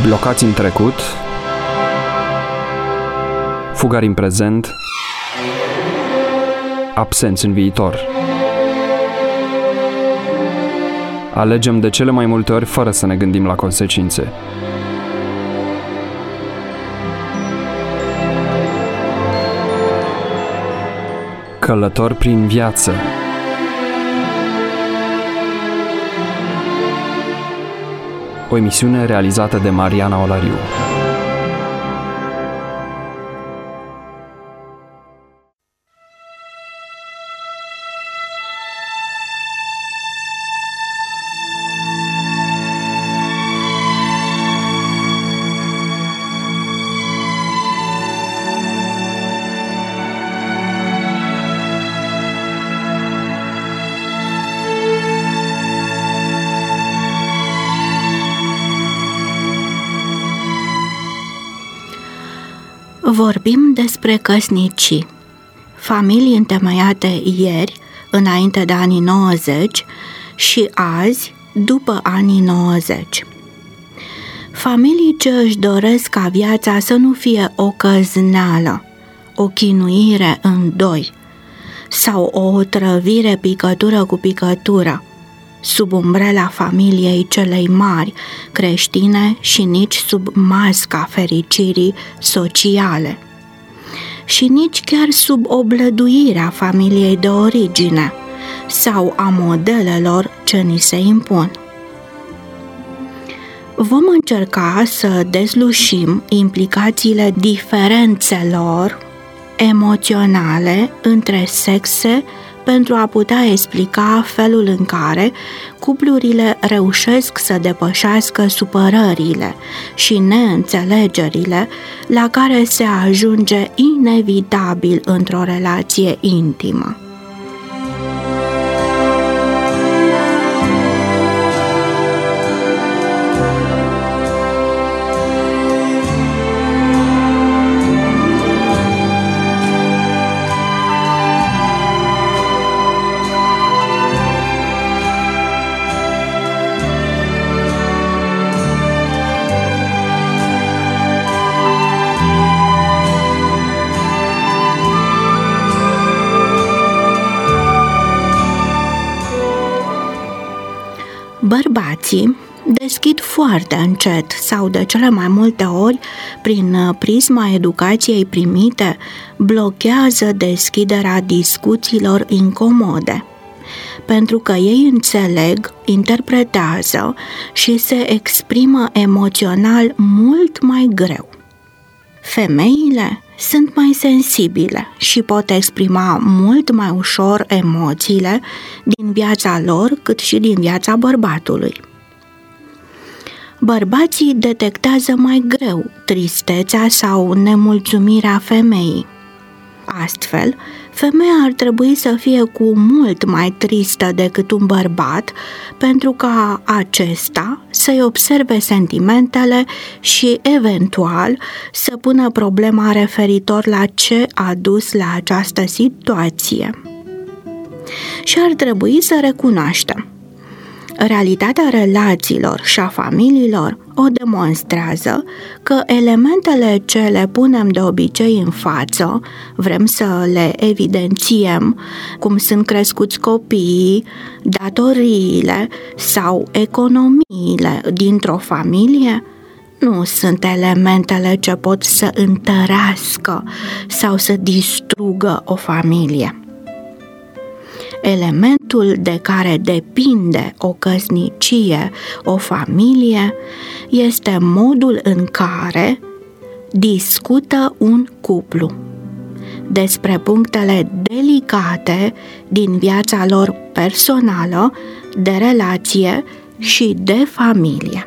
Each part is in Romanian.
Blocați în trecut, fugari în prezent, absenți în viitor. Alegem de cele mai multe ori fără să ne gândim la consecințe. Călător prin viață. O emisiune realizată de Mariana Olariu. Vorbim despre căsnicii, familii întemeiate ieri, înainte de anii 90 și azi, după anii 90. Familii ce își doresc ca viața să nu fie o căzneală, o chinuire în doi sau o otrăvire picătură cu picătură, sub umbrela familiei celei mari creștine și nici sub masca fericirii sociale și nici chiar sub oblăduirea familiei de origine sau a modelelor ce ni se impun. Vom încerca să dezlușim implicațiile diferențelor emoționale între sexe pentru a putea explica felul în care cuplurile reușesc să depășească supărările și neînțelegerile la care se ajunge inevitabil într-o relație intimă. Bărbații deschid foarte încet sau de cele mai multe ori, prin prisma educației primite, blochează deschiderea discuțiilor incomode, pentru că ei înțeleg, interpretează și se exprimă emoțional mult mai greu. Femeile sunt mai sensibile și pot exprima mult mai ușor emoțiile din viața lor cât și din viața bărbatului. Bărbații detectează mai greu tristețea sau nemulțumirea femeii. Astfel, femeia ar trebui să fie cu mult mai tristă decât un bărbat pentru ca acesta să-i observe sentimentele și, eventual, să pună problema referitor la ce a dus la această situație. Și ar trebui să recunoaștem. Realitatea relațiilor și a familiilor o demonstrează că elementele ce le punem de obicei în față, vrem să le evidențiem, cum sunt crescuți copiii, datoriile sau economiile dintr-o familie, nu sunt elementele ce pot să întărească sau să distrugă o familie. Elementul de care depinde o căsnicie, o familie, este modul în care discută un cuplu despre punctele delicate din viața lor personală, de relație și de familie.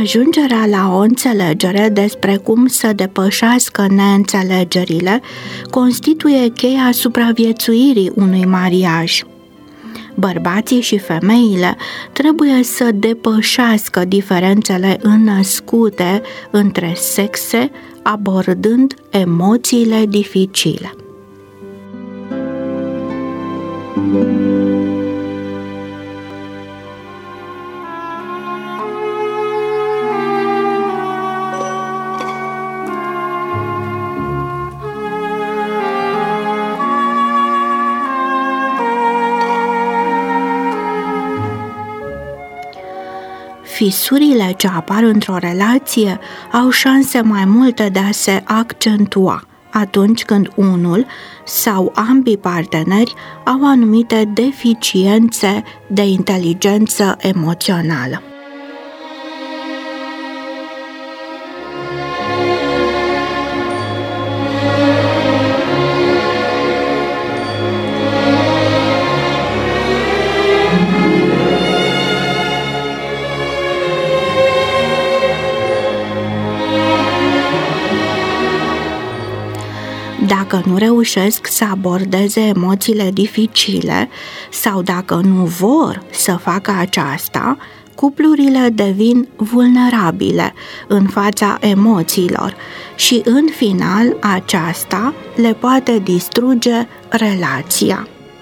Ajungerea la o înțelegere despre cum să depășească neînțelegerile constituie cheia supraviețuirii unui mariaj. Bărbații și femeile trebuie să depășească diferențele înnăscute între sexe, abordând emoțiile dificile. Fisurile ce apar într-o relație au șanse mai multe de a se accentua atunci când unul sau ambii parteneri au anumite deficiențe de inteligență emoțională. Dacă nu reușesc să abordeze emoțiile dificile sau dacă nu vor să facă aceasta, cuplurile devin vulnerabile în fața emoțiilor și, în final, aceasta le poate distruge relația.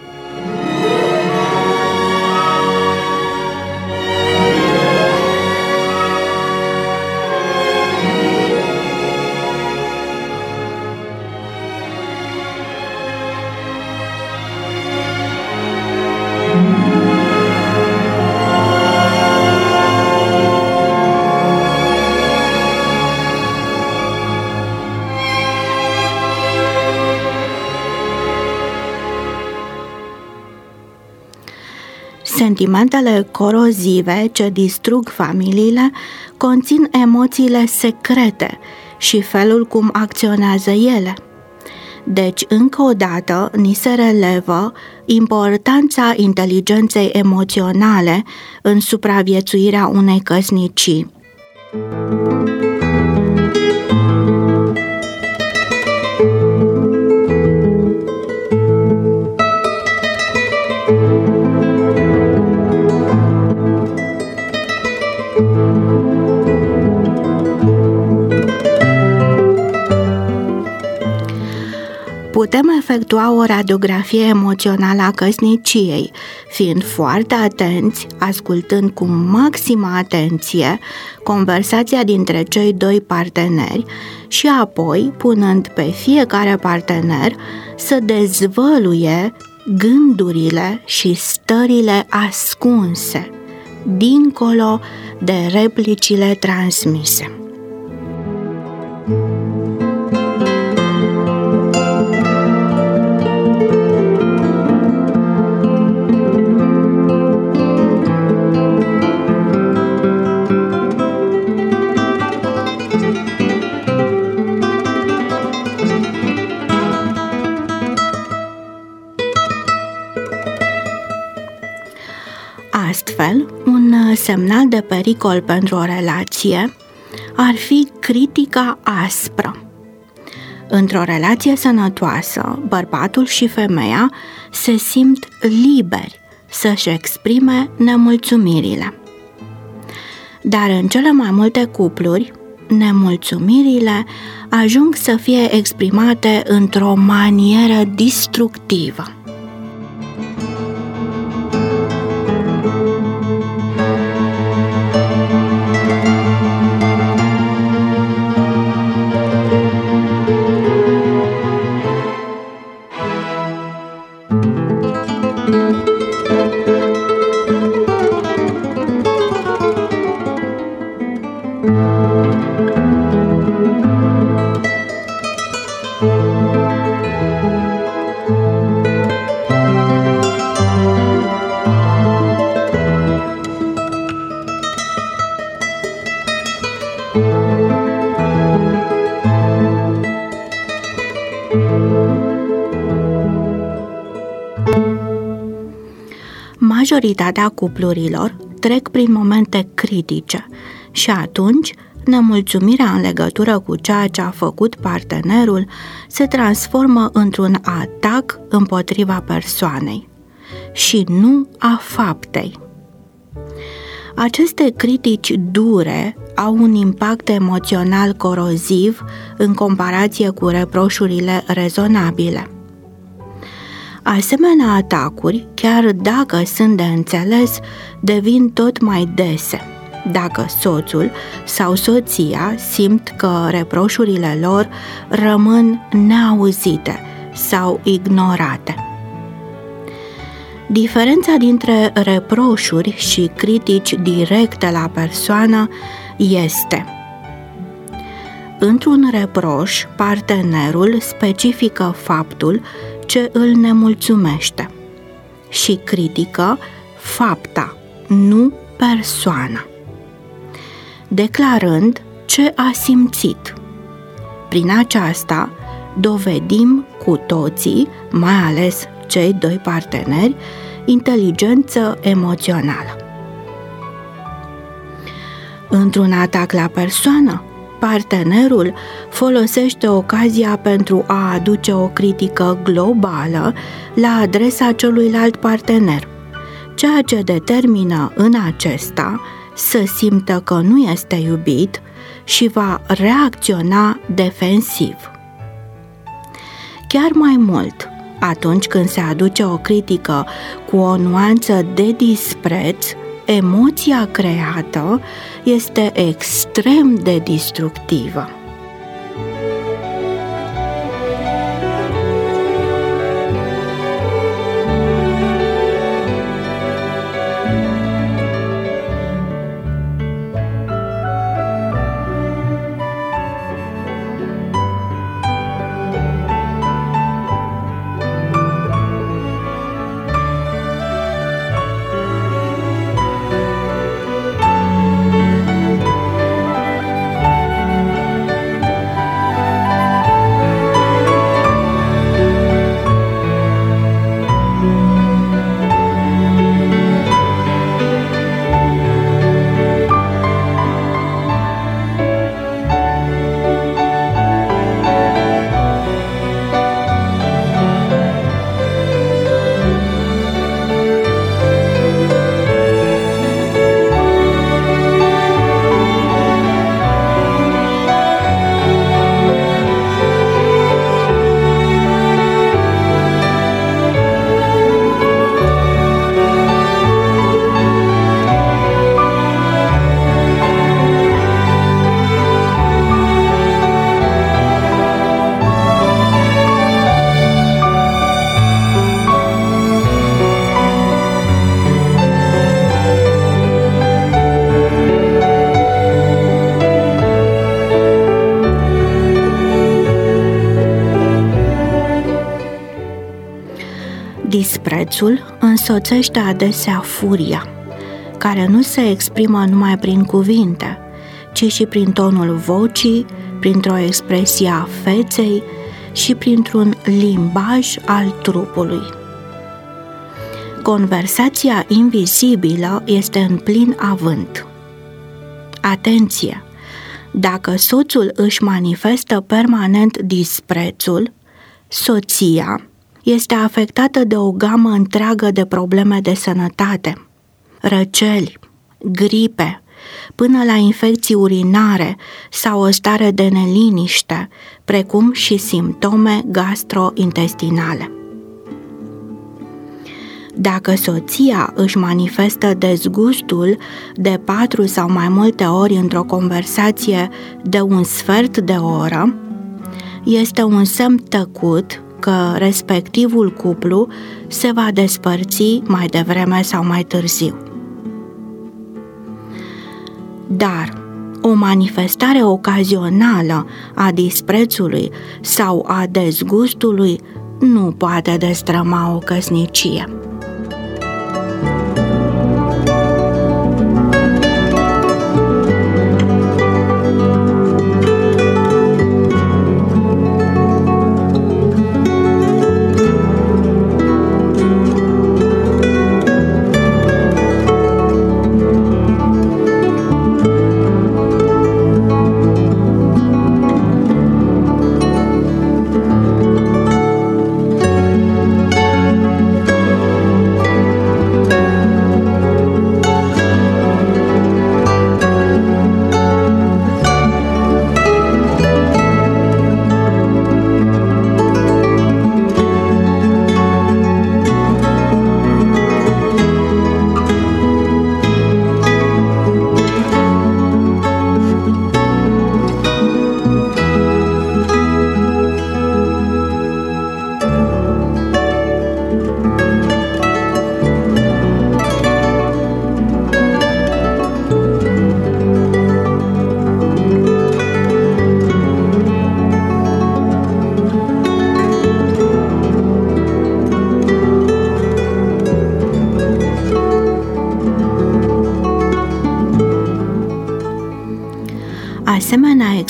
Sentimentele corozive ce distrug familiile conțin emoțiile secrete și felul cum acționează ele. Deci, încă o dată, ni se relevă importanța inteligenței emoționale în supraviețuirea unei căsnicii. Putem efectua o radiografie emoțională a căsniciei, fiind foarte atenți, ascultând cu maximă atenție conversația dintre cei doi parteneri și apoi punând pe fiecare partener să dezvăluie gândurile și stările ascunse, dincolo de replicile transmise. Astfel, un semnal de pericol pentru o relație ar fi critica aspră. Într-o relație sănătoasă, bărbatul și femeia se simt liberi să-și exprime nemulțumirile. Dar în cele mai multe cupluri, nemulțumirile ajung să fie exprimate într-o manieră destructivă. Majoritatea cuplurilor trec prin momente critice Și atunci, nemulțumirea în legătură cu ceea ce a făcut partenerul se transformă într-un atac împotriva persoanei și nu a faptei. Aceste critici dure au un impact emoțional coroziv în comparație cu reproșurile rezonabile. Asemenea atacuri, chiar dacă sunt de înțeles, devin tot mai dese dacă soțul sau soția simt că reproșurile lor rămân neauzite sau ignorate. Diferența dintre reproșuri și critici directe la persoană este: într-un reproș, partenerul specifică faptul ce îl nemulțumește și critică fapta, nu persoana, declarând ce a simțit. Prin aceasta dovedim cu toții, mai ales cei doi parteneri, inteligență emoțională. Într-un atac la persoană, partenerul folosește ocazia pentru a aduce o critică globală la adresa celuilalt partener, ceea ce determină în acesta să simtă că nu este iubit și va reacționa defensiv. Chiar mai mult, atunci când se aduce o critică cu o nuanță de dispreț, emoția creată este extrem de destructivă. Disprețul însoțește adesea furia, care nu se exprimă numai prin cuvinte, ci și prin tonul vocii, printr-o expresie a feței și printr-un limbaj al trupului. Conversația invizibilă este în plin avânt. Atenție! Dacă soțul își manifestă permanent disprețul, soția este afectată de o gamă întreagă de probleme de sănătate, răceli, gripe, până la infecții urinare sau o stare de neliniște, precum și simptome gastrointestinale. Dacă soția își manifestă dezgustul de 4 sau mai multe ori într-o conversație de un sfert de oră, este un semn tăcut că respectivul cuplu se va despărți mai devreme sau mai târziu. Dar o manifestare ocazională a disprețului sau a dezgustului nu poate destrăma o căsnicie.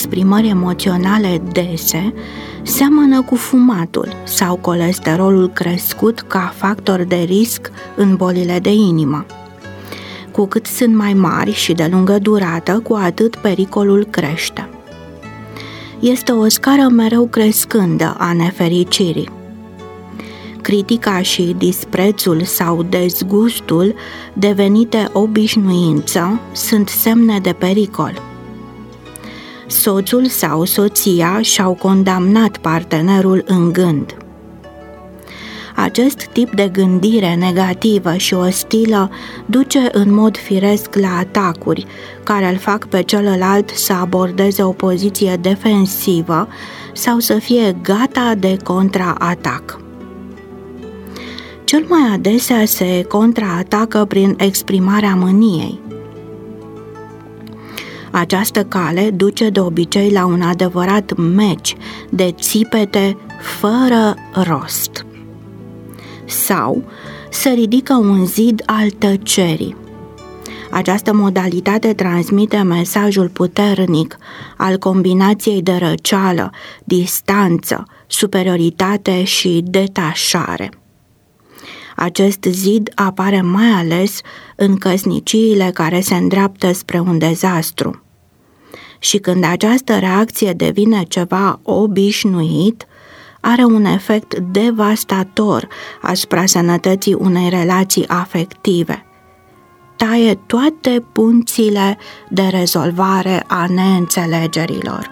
exprimări emoționale dese seamănă cu fumatul sau colesterolul crescut ca factor de risc în bolile de inimă. Cu cât sunt mai mari și de lungă durată, cu atât pericolul crește. Este o scară mereu crescândă a nefericirii. Critica și disprețul sau dezgustul, devenite obișnuință, sunt semne de pericol. Soțul sau soția și-au condamnat partenerul în gând. Acest tip de gândire negativă și ostilă duce în mod firesc la atacuri, care îl fac pe celălalt să abordeze o poziție defensivă sau să fie gata de contraatac. Cel mai adesea se contraatacă prin exprimarea mâniei. Această cale duce de obicei la un adevărat meci de țipete fără rost. Sau se ridică un zid al tăcerii. Această modalitate transmite mesajul puternic al combinației de răceală, distanță, superioritate și detașare. Acest zid apare mai ales în căsniciile care se îndreaptă spre un dezastru. Și când această reacție devine ceva obișnuit, are un efect devastator asupra sănătății unei relații afective. Taie toate punțile de rezolvare a neînțelegerilor.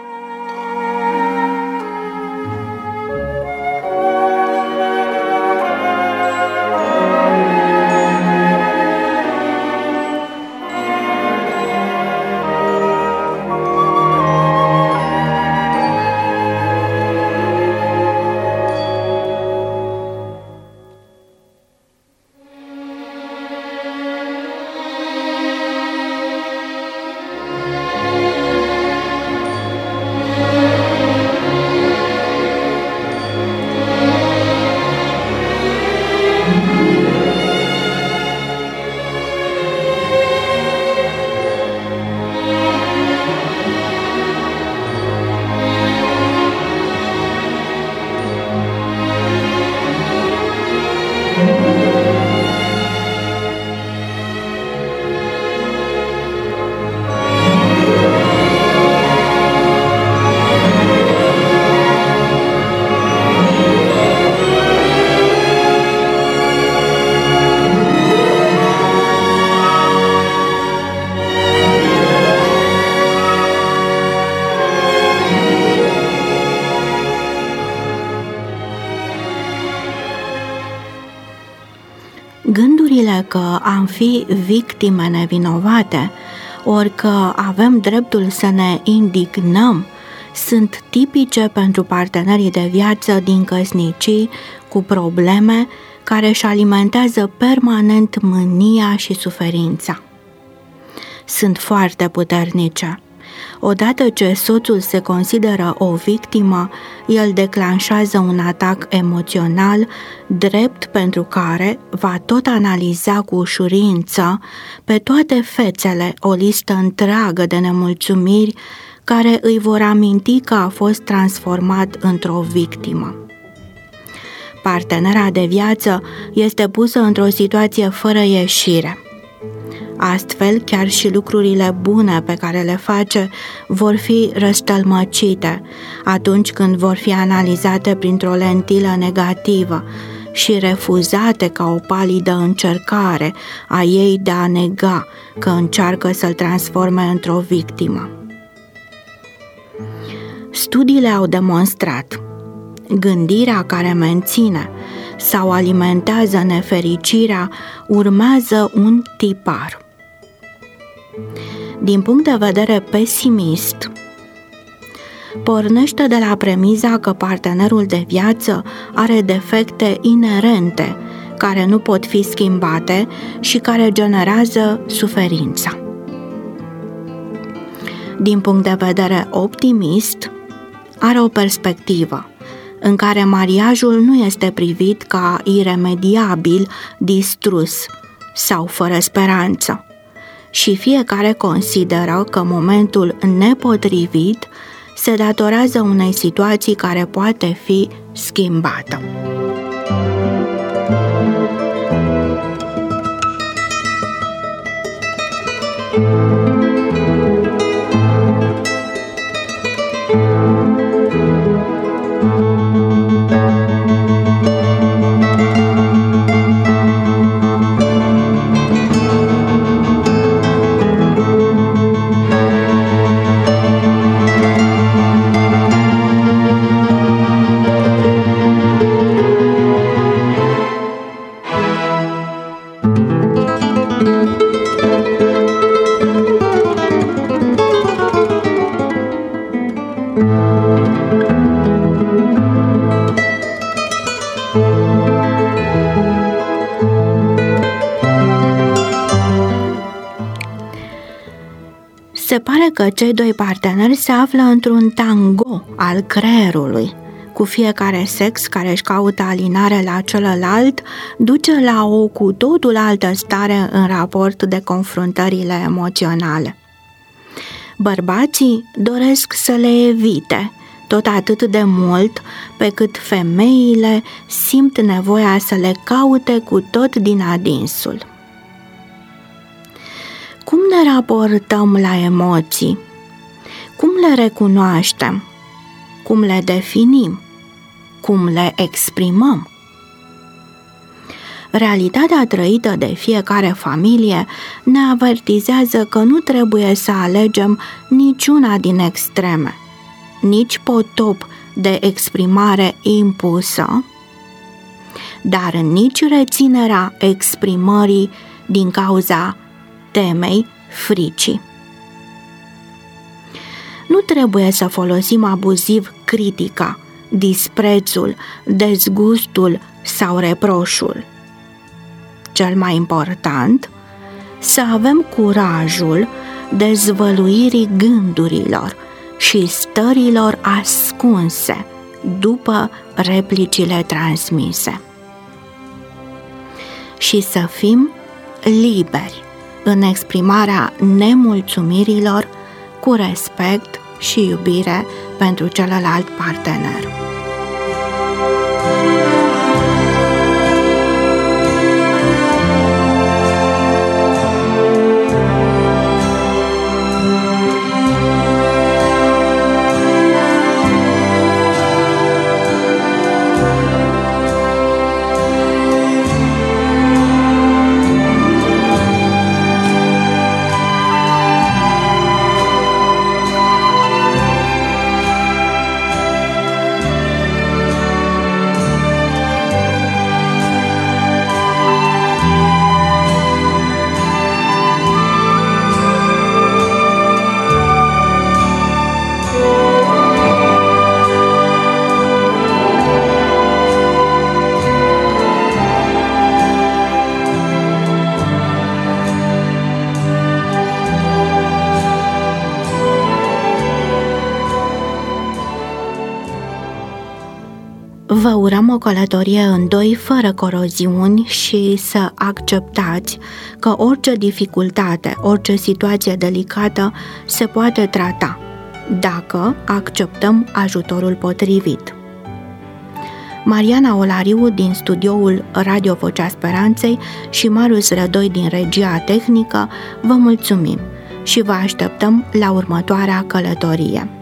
Gândurile că am fi victime nevinovate, ori că avem dreptul să ne indignăm, sunt tipice pentru partenerii de viață din căsnicii cu probleme care își alimentează permanent mânia și suferința. Sunt foarte puternice. Odată ce soțul se consideră o victimă, el declanșează un atac emoțional drept pentru care va tot analiza cu ușurință pe toate fețele o listă întreagă de nemulțumiri care îi vor aminti că a fost transformat într-o victimă. Partenera de viață este pusă într-o situație fără ieșire. Astfel, chiar și lucrurile bune pe care le face vor fi răstălmăcite atunci când vor fi analizate printr-o lentilă negativă și refuzate ca o palidă încercare a ei de a nega că încearcă să-l transforme într-o victimă. Studiile au demonstrat: gândirea care menține sau alimentează nefericirea urmează un tipar. Din punct de vedere pesimist, pornește de la premiza că partenerul de viață are defecte inerente care nu pot fi schimbate și care generează suferința. Din punct de vedere optimist, are o perspectivă în care mariajul nu este privit ca iremediabil distrus sau fără speranță, și fiecare consideră că momentul nepotrivit se datorează unei situații care poate fi schimbată. Se pare că cei doi parteneri se află într-un tango al creierului, cu fiecare sex care își caută alinare la celălalt, duce la o cu totul altă stare în raport de confruntările emoționale. Bărbații doresc să le evite tot atât de mult pe cât femeile simt nevoia să le caute cu tot din adinsul. Cum ne raportăm la emoții? Cum le recunoaștem? Cum le definim? Cum le exprimăm? Realitatea trăită de fiecare familie ne avertizează că nu trebuie să alegem niciuna din extreme, nici potop de exprimare impusă, dar nici reținerea exprimării din cauza temei fricii. Nu trebuie să folosim abuziv critica, disprețul, dezgustul sau reproșul. Cel mai important, să avem curajul dezvăluirii gândurilor și stărilor ascunse după replicile transmise. Și să fim liberi în exprimarea nemulțumirilor cu respect și iubire pentru celălalt partener. Vă urăm o călătorie în doi fără coroziuni și să acceptați că orice dificultate, orice situație delicată se poate trata dacă acceptăm ajutorul potrivit. Mariana Olariu din studioul Radio Vocea Speranței și Marius Rădoi din regia tehnică vă mulțumim și vă așteptăm la următoarea călătorie.